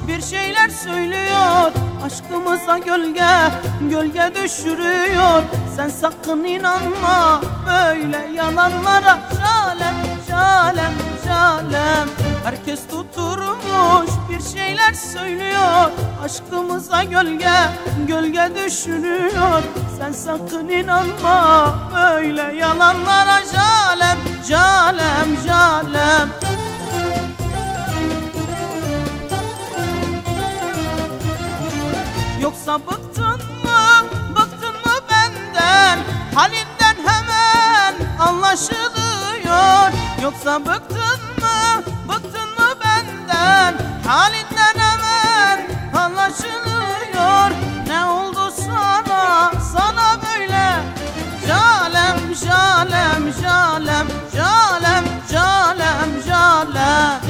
bir şeyler söylüyor. Aşkımıza gölge, gölge düşürüyor. Sen sakın inanma böyle yalanlara. Şalem, şalem, şalem. Herkes tuturmuş bir şeyler söylüyor. Aşkımıza gölge, gölge düşürüyor. Sen sakın inanma böyle yalanlara. Şalem, şalem, şalem. Yoksa bıktın mı benden? Halinden hemen anlaşılıyor. Yoksa bıktın mı benden? Halinden hemen anlaşılıyor. Ne oldu sana böyle? Şalem, şalem, şalem, şalem, şalem, şalem.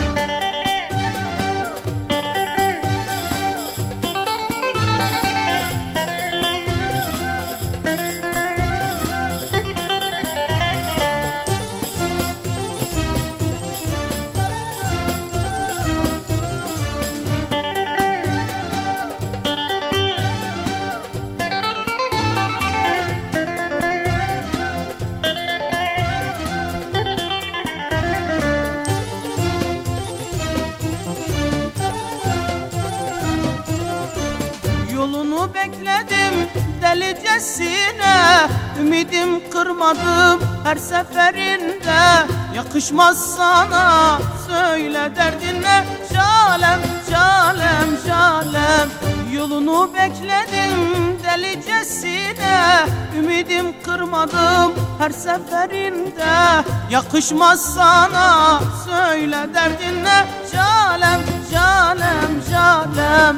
Yolunu bekledim delicesine, ümidim kırmadım her seferinde. Yakışmaz sana söyle derdine. Şalem, şalem, şalem. Yolunu bekledim delicesine, ümidim kırmadım her seferinde. Yakışmaz sana söyle derdine. Şalem, şalem, şalem.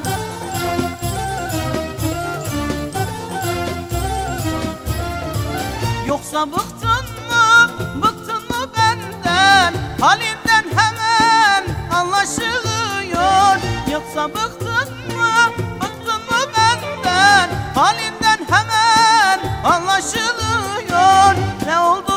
Yoksa bıktın mı benden? Halinden hemen anlaşılıyor. Yoksa bıktın mı benden? Halinden hemen anlaşılıyor. Ne oldu